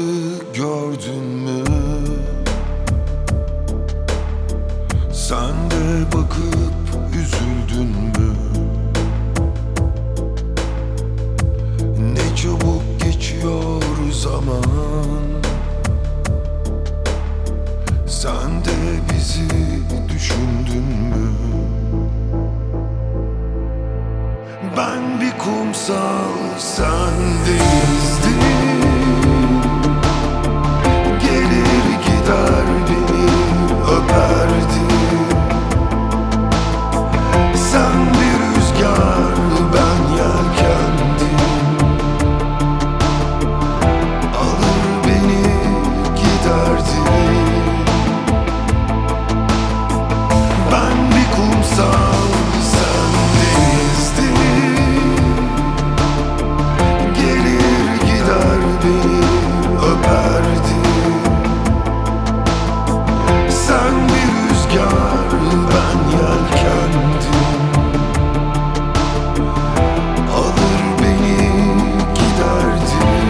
gördün mü? Sen de bakıp üzüldün mü? Ne çabuk geçiyor zaman. Sen de bizi düşündün mü? Ben bir kumsal, sen denizdin. Gelir gider beni öperdin. Sen bir rüzgar, ben yelkendim. Alır beni giderdin. Ben bir kumsal, sen denizdin. Gelir gider beni öperdin. Sen bir rüzgar, ben yelkendim. Alır beni giderdin.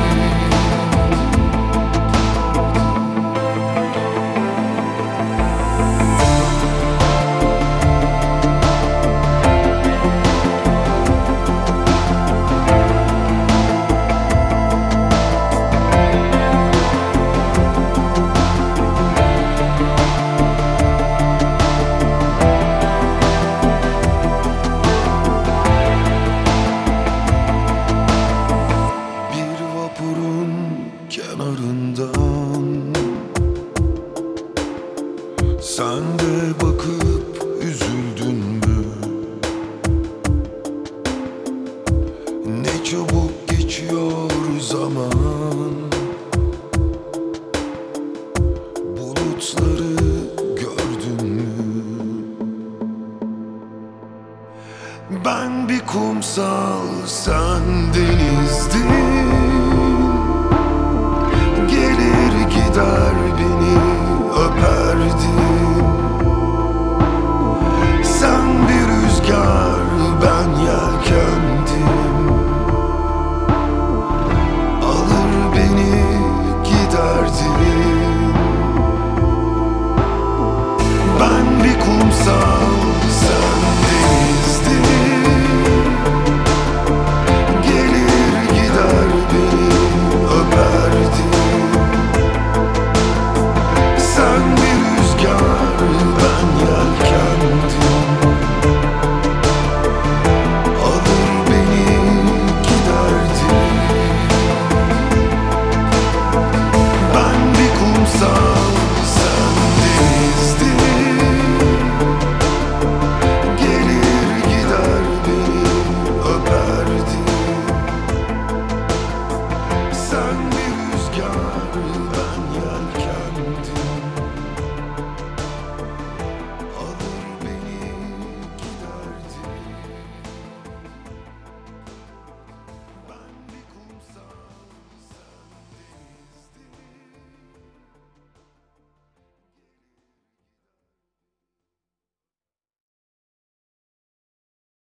Bir vapurun kenarından sen de bakıp üzüldün mü? Ne çabuk geçiyor zaman. Bulutları gördün mü? Ben bir kumsal, sen denizdin.